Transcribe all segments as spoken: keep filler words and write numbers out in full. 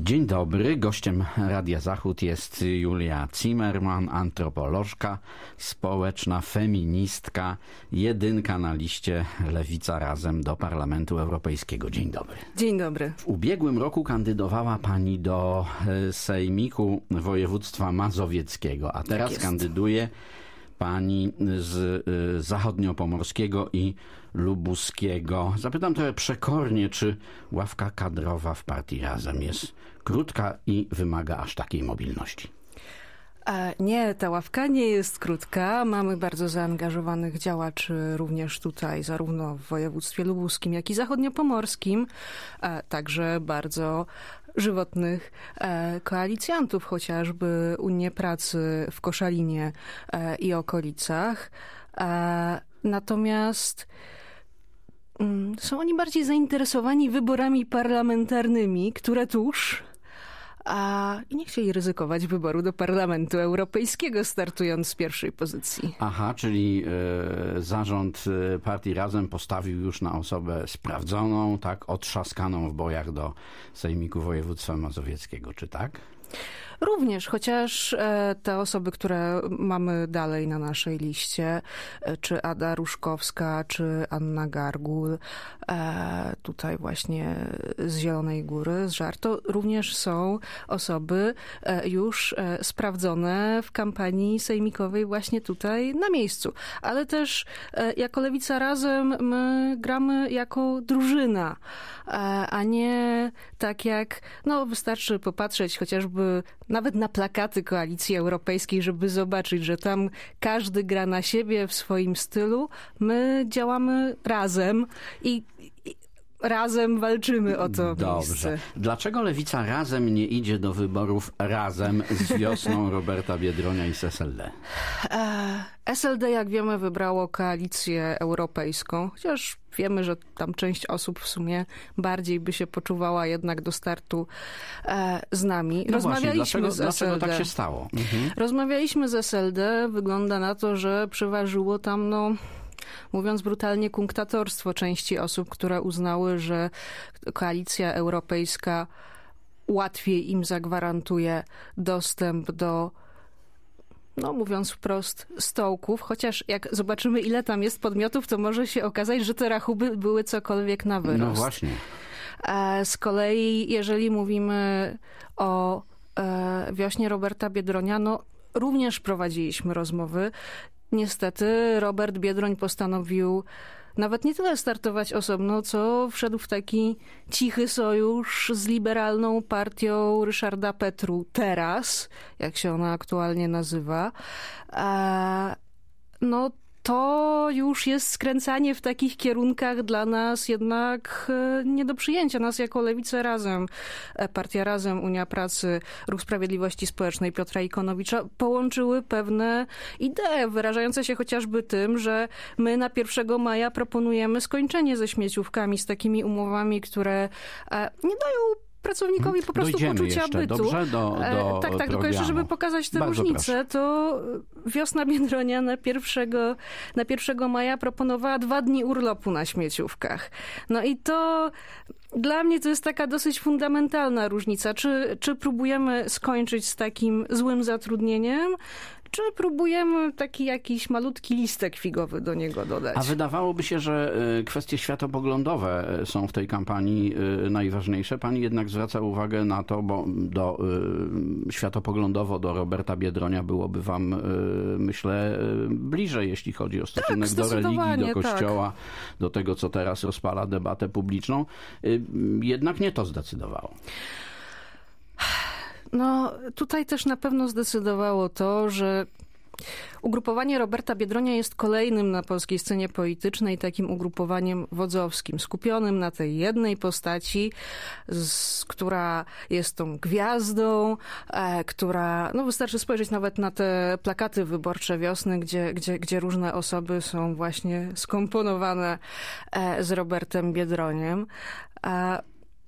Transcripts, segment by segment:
Dzień dobry. Gościem Radia Zachód jest Julia Zimmerman, antropolożka społeczna, feministka, jedynka na liście Lewica Razem do Parlamentu Europejskiego. Dzień dobry. Dzień dobry. W ubiegłym roku kandydowała pani do Sejmiku Województwa Mazowieckiego, a teraz tak kandyduje pani z y, zachodniopomorskiego i lubuskiego. Zapytam trochę przekornie, czy ławka kadrowa w partii Razem jest krótka i wymaga aż takiej mobilności? E, nie, ta ławka nie jest krótka. Mamy bardzo zaangażowanych działaczy również tutaj, zarówno w województwie lubuskim, jak i zachodniopomorskim. E, także bardzo żywotnych e, koalicjantów, chociażby Unię Pracy w Koszalinie e, i okolicach. E, natomiast mm, są oni bardziej zainteresowani wyborami parlamentarnymi, które tuż, a i nie chcieli ryzykować wyboru do Parlamentu Europejskiego, startując z pierwszej pozycji. Aha, czyli y, zarząd y, partii Razem postawił już na osobę sprawdzoną, tak, otrzaskaną w bojach do Sejmiku Województwa Mazowieckiego, czy tak? Również, chociaż e, te osoby, które mamy dalej na naszej liście, e, czy Ada Różkowska, czy Anna Gargul, e, tutaj właśnie z Zielonej Góry, z Żar, to również są osoby e, już e, sprawdzone w kampanii sejmikowej właśnie tutaj na miejscu. Ale też e, jako Lewica Razem my gramy jako drużyna, e, a nie tak jak, no wystarczy popatrzeć chociażby nawet na plakaty Koalicji Europejskiej, żeby zobaczyć, że tam każdy gra na siebie w swoim stylu. My działamy razem i, i razem walczymy o to Dobrze. miejsce. Dlaczego Lewica Razem nie idzie do wyborów razem z wiosną Roberta Biedronia i z S L D? S L D, jak wiemy, wybrało Koalicję Europejską, chociaż wiemy, że tam część osób w sumie bardziej by się poczuwała jednak do startu e, z nami. No Rozmawialiśmy właśnie, dlaczego, z S L D. dlaczego tak się stało? Mhm. Rozmawialiśmy z S L D. Wygląda na to, że przeważyło tam, no mówiąc brutalnie, kunktatorstwo części osób, które uznały, że Koalicja Europejska łatwiej im zagwarantuje dostęp do, no mówiąc wprost, stołków, chociaż jak zobaczymy, ile tam jest podmiotów, to może się okazać, że te rachuby były cokolwiek na wyrost. No właśnie. Z kolei, jeżeli mówimy o wiośnie Roberta Biedronia, no również prowadziliśmy rozmowy. Niestety Robert Biedroń postanowił nawet nie tyle startować osobno, co wszedł w taki cichy sojusz z liberalną partią Ryszarda Petru teraz, jak się ona aktualnie nazywa. No to już jest skręcanie w takich kierunkach dla nas jednak nie do przyjęcia. Nas jako Lewica Razem, Partia Razem, Unia Pracy, Ruch Sprawiedliwości Społecznej Piotra Ikonowicza połączyły pewne idee, wyrażające się chociażby tym, że my na pierwszego maja proponujemy skończenie ze śmieciówkami, z takimi umowami, które nie dają pracownikowi po prostu Dojdziemy poczucia jeszcze, bytu. Dobrze? Do, do tak, tak, tylko jeszcze, żeby pokazać tę Bardzo różnicę, proszę. to wiosna Biedronia na pierwszego, na pierwszego maja proponowała dwa dni urlopu na śmieciówkach. No i to dla mnie to jest taka dosyć fundamentalna różnica. Czy, czy próbujemy skończyć z takim złym zatrudnieniem, czy próbujemy taki jakiś malutki listek figowy do niego dodać? A wydawałoby się, że kwestie światopoglądowe są w tej kampanii najważniejsze. Pani jednak zwraca uwagę na to, bo do, światopoglądowo do Roberta Biedronia byłoby wam, myślę, bliżej, jeśli chodzi o stosunek tak, do religii, do kościoła, tak. do tego, co teraz rozpala debatę publiczną. Jednak nie to zdecydowało. No, tutaj też na pewno zdecydowało to, że ugrupowanie Roberta Biedronia jest kolejnym na polskiej scenie politycznej takim ugrupowaniem wodzowskim, skupionym na tej jednej postaci, z, która jest tą gwiazdą, e, która, no wystarczy spojrzeć nawet na te plakaty wyborcze wiosny, gdzie, gdzie, gdzie różne osoby są właśnie skomponowane e, z Robertem Biedroniem. E,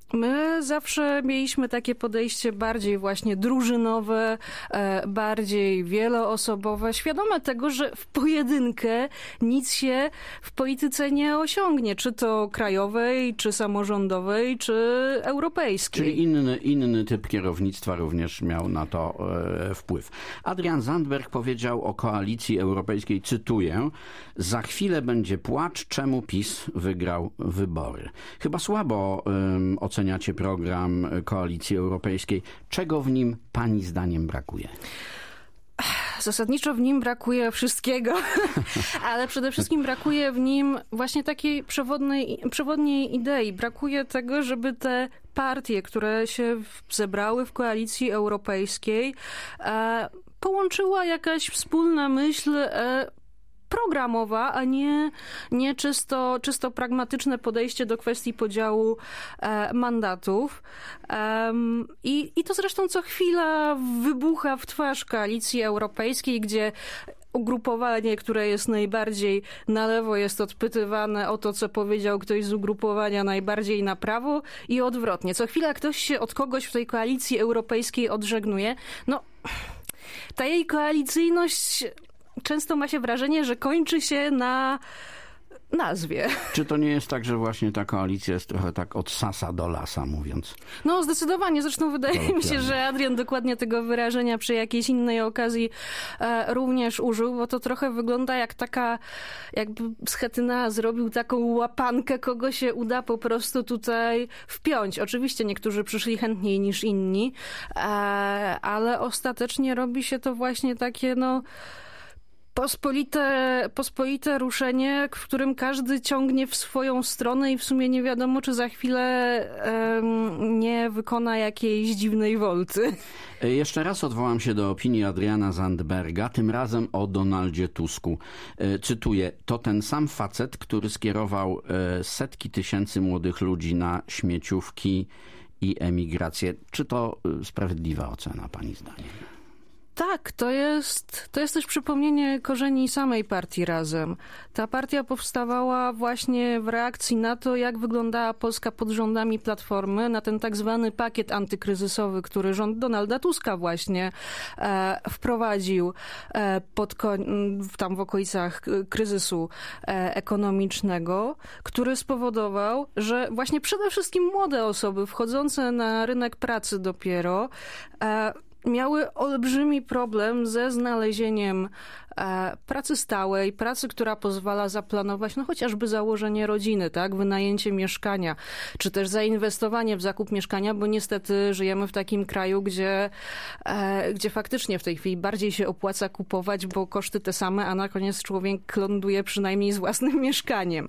My zawsze mieliśmy takie podejście bardziej właśnie drużynowe, bardziej wieloosobowe, świadome tego, że w pojedynkę nic się w polityce nie osiągnie, czy to krajowej, czy samorządowej, czy europejskiej. Czyli inny, inny typ kierownictwa również miał na to e, wpływ. Adrian Zandberg powiedział o koalicji europejskiej, cytuję, za chwilę będzie płacz, czemu PiS wygrał wybory. Chyba słabo um, oceniacie program Koalicji Europejskiej. Czego w nim pani zdaniem brakuje? Zasadniczo w nim brakuje wszystkiego, ale przede wszystkim brakuje w nim właśnie takiej przewodnej, przewodniej idei. Brakuje tego, żeby te partie, które się zebrały w Koalicji Europejskiej, e, połączyła jakaś wspólna myśl e, programowa, a nie, nie czysto, czysto pragmatyczne podejście do kwestii podziału e, mandatów. Um, i, I to zresztą co chwila wybucha w twarz Koalicji Europejskiej, gdzie ugrupowanie, które jest najbardziej na lewo, jest odpytywane o to, co powiedział ktoś z ugrupowania najbardziej na prawo i odwrotnie. Co chwila ktoś się od kogoś w tej Koalicji Europejskiej odżegnuje. No, ta jej koalicyjność często ma się wrażenie, że kończy się na nazwie. Czy to nie jest tak, że właśnie ta koalicja jest trochę tak od sasa do lasa, mówiąc? No zdecydowanie. Zresztą wydaje mi się, że Adrian dokładnie tego wyrażenia przy jakiejś innej okazji e, również użył, bo to trochę wygląda jak taka, jakby Schetyna zrobił taką łapankę, kogo się uda po prostu tutaj wpiąć. Oczywiście niektórzy przyszli chętniej niż inni, e, ale ostatecznie robi się to właśnie takie, no Pospolite, pospolite ruszenie, w którym każdy ciągnie w swoją stronę i w sumie nie wiadomo, czy za chwilę um, nie wykona jakiejś dziwnej wolty. Jeszcze raz odwołam się do opinii Adriana Zandberga, tym razem o Donaldzie Tusku. Cytuję, to ten sam facet, który skierował setki tysięcy młodych ludzi na śmieciówki i emigrację. Czy to sprawiedliwa ocena, pani zdaniem? Tak, to jest, to jest też przypomnienie korzeni samej partii Razem. Ta partia powstawała właśnie w reakcji na to, jak wyglądała Polska pod rządami Platformy, na ten tak zwany pakiet antykryzysowy, który rząd Donalda Tuska właśnie e, wprowadził e, pod koń, tam w okolicach kryzysu e, ekonomicznego, który spowodował, że właśnie przede wszystkim młode osoby wchodzące na rynek pracy dopiero e, miały olbrzymi problem ze znalezieniem e, pracy stałej, pracy, która pozwala zaplanować no chociażby założenie rodziny, tak, wynajęcie mieszkania, czy też zainwestowanie w zakup mieszkania, bo niestety żyjemy w takim kraju, gdzie, e, gdzie faktycznie w tej chwili bardziej się opłaca kupować, bo koszty te same, a na koniec człowiek ląduje przynajmniej z własnym mieszkaniem.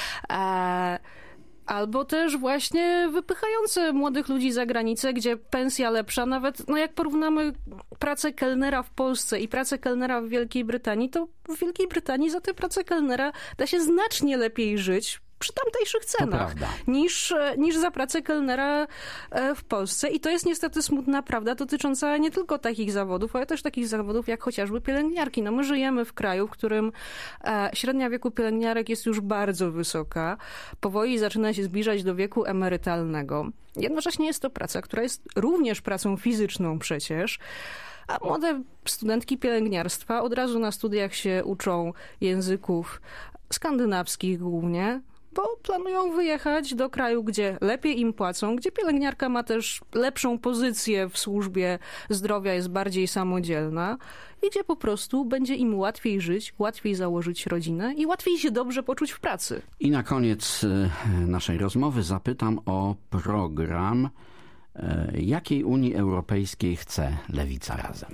E, Albo też właśnie wypychające młodych ludzi za granicę, gdzie pensja lepsza, nawet no jak porównamy pracę kelnera w Polsce i pracę kelnera w Wielkiej Brytanii, to w Wielkiej Brytanii za tę pracę kelnera da się znacznie lepiej żyć przy tamtejszych cenach niż, niż za pracę kelnera w Polsce. I to jest niestety smutna prawda dotycząca nie tylko takich zawodów, ale też takich zawodów jak chociażby pielęgniarki. No my żyjemy w kraju, w którym średnia wieku pielęgniarek jest już bardzo wysoka. Powoli zaczyna się zbliżać do wieku emerytalnego. Jednocześnie jest to praca, która jest również pracą fizyczną przecież. A młode studentki pielęgniarstwa od razu na studiach się uczą języków skandynawskich głównie, bo planują wyjechać do kraju, gdzie lepiej im płacą, gdzie pielęgniarka ma też lepszą pozycję w służbie zdrowia, jest bardziej samodzielna i gdzie po prostu będzie im łatwiej żyć, łatwiej założyć rodzinę i łatwiej się dobrze poczuć w pracy. I na koniec naszej rozmowy zapytam o program. Jakiej Unii Europejskiej chce Lewica Razem?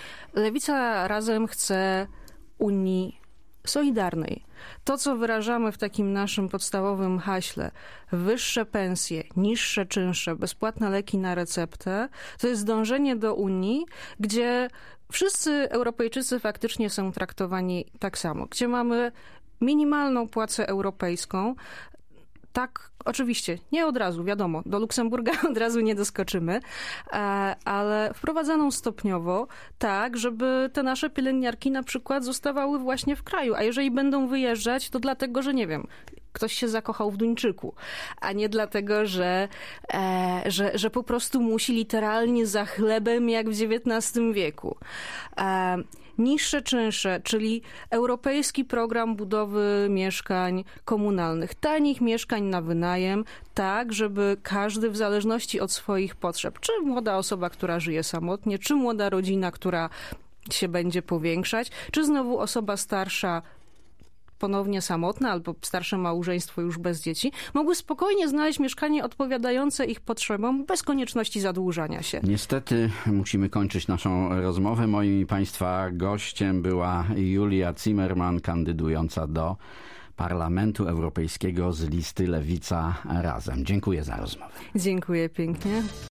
Lewica Razem chce Unii solidarnej. To, co wyrażamy w takim naszym podstawowym haśle, wyższe pensje, niższe czynsze, bezpłatne leki na receptę, to jest dążenie do Unii, gdzie wszyscy Europejczycy faktycznie są traktowani tak samo, gdzie mamy minimalną płacę europejską, tak, oczywiście, nie od razu, wiadomo, do Luksemburga od razu nie doskoczymy, ale wprowadzaną stopniowo tak, żeby te nasze pielęgniarki na przykład zostawały właśnie w kraju, a jeżeli będą wyjeżdżać, to dlatego, że nie wiem, ktoś się zakochał w Duńczyku, a nie dlatego, że, e, że, że po prostu musi literalnie za chlebem jak w dziewiętnastym wieku. E, niższe czynsze, czyli europejski program budowy mieszkań komunalnych, tanich mieszkań na wynajem, tak, żeby każdy w zależności od swoich potrzeb, czy młoda osoba, która żyje samotnie, czy młoda rodzina, która się będzie powiększać, czy znowu osoba starsza, ponownie samotne albo starsze małżeństwo już bez dzieci, mogły spokojnie znaleźć mieszkanie odpowiadające ich potrzebom bez konieczności zadłużania się. Niestety musimy kończyć naszą rozmowę. Moim i Państwa gościem była Julia Zimmermann, kandydująca do Parlamentu Europejskiego z listy Lewica Razem. Dziękuję za rozmowę. Dziękuję pięknie.